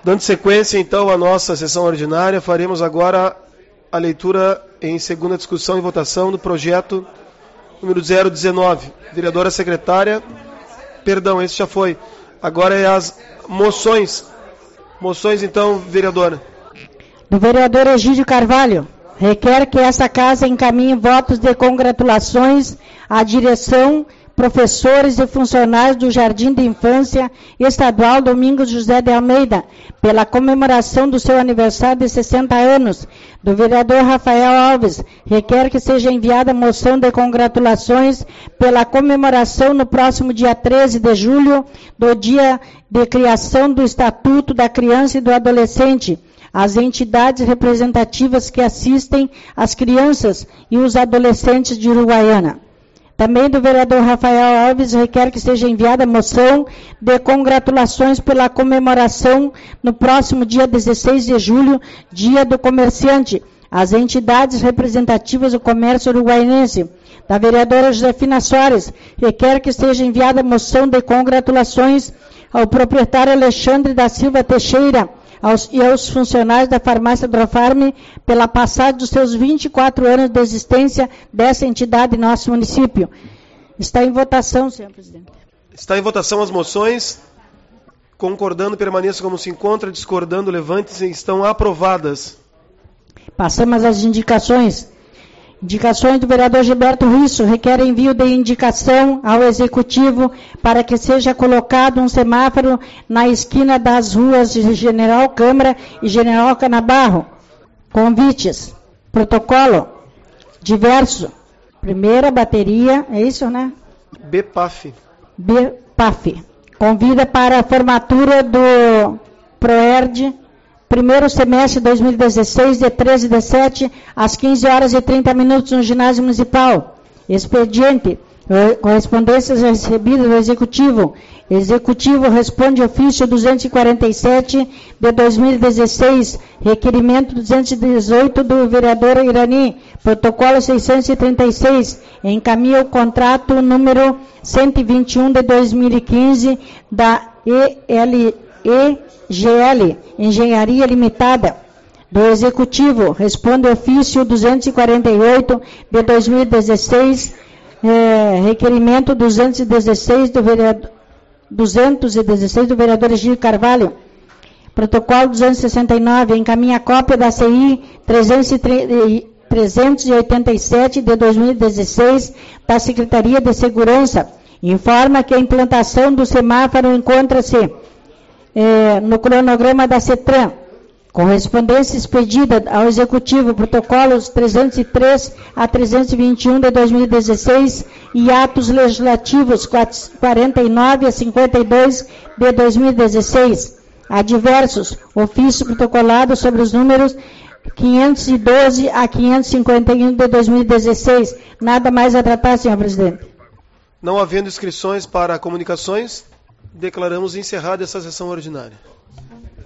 Dando sequência, então, à nossa sessão ordinária, faremos agora a leitura em segunda discussão e votação do projeto número 019. Vereadora secretária, perdão, esse já foi. Agora é as moções. Moções, então, vereadora. Do vereador Egídio Carvalho, requer que essa casa encaminhe votos de congratulações à direção, professores e funcionários do Jardim de Infância Estadual Domingos José de Almeida, pela comemoração do seu aniversário de 60 anos. Do vereador Rafael Alves, requer que seja enviada moção de congratulações pela comemoração no próximo dia 13 de julho, do dia de criação do Estatuto da Criança e do Adolescente, às entidades representativas que assistem as crianças e os adolescentes de Uruguaiana. Também do vereador Rafael Alves, requer que seja enviada moção de congratulações pela comemoração no próximo dia 16 de julho, Dia do Comerciante, às entidades representativas do comércio uruguaiense. Da vereadora Josefina Soares, requer que seja enviada moção de congratulações ao proprietário Alexandre da Silva Teixeira e aos funcionários da farmácia Drofarme pela passagem dos seus 24 anos de existência dessa entidade em nosso município. Está em votação, senhor presidente. Está em votação as moções. Concordando, permaneça como se encontra. Discordando, levante-se. Estão aprovadas. Passamos às indicações. Indicações do vereador Gilberto Risso, requer envio de indicação ao Executivo para que seja colocado um semáforo na esquina das ruas de General Câmara e General Canabarro. Convites. Protocolo. Diverso. Primeira bateria, é isso, né? BPAF. BPAF. Convida para a formatura do PROERD, primeiro semestre de 2016, de 13 e 17, às 15 horas e 30 minutos, no ginásio municipal. Expediente. Correspondências recebidas do Executivo. Executivo responde ofício 247 de 2016, requerimento 218 do vereador Irani, protocolo 636, encaminha o contrato número 121 de 2015 da EGL, Engenharia Limitada. Do Executivo, responde ofício 248 de 2016, requerimento 216 do vereador Egídio Carvalho. Protocolo 269, encaminha cópia da CI 387 de 2016 da Secretaria de Segurança. Informa que a implantação do semáforo encontra-se no cronograma da CETRAN. Correspondência expedida ao Executivo, protocolos 303 a 321 de 2016 e atos legislativos 49 a 52 de 2016. Adversos, ofício protocolado sobre os números 512 a 551 de 2016. Nada mais a tratar, senhor presidente. Não havendo inscrições para comunicações, declaramos encerrada essa sessão ordinária.